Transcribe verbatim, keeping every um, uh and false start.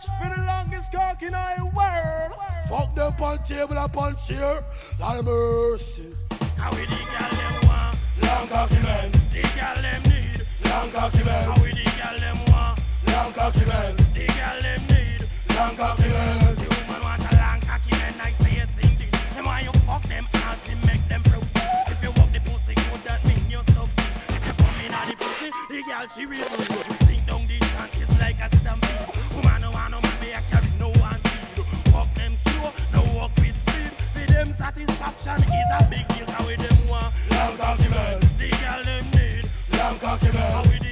for the longest cock in the world. Fuck them on table upon chair. Lord mercy. How we the girl them want? Long cocky men. The girl them need. Long cocky men. How we the girl them want? Long cocky men. The girl them need. Long cocky men. The woman want a long cocky man, I say a same thing. Them why you fuck them ass and make them proceed. If you walk the pussy good, that mean you succeed. If you come in on the pussy, the girl she will do. Sing down the chant, it's like a stampede. Woman no want no man, they a carry no one speed. Walk them slow, no walk with speed. For them satisfaction is a big deal. How we them want? Long cocky men. The girl them need. Long cocky men. How we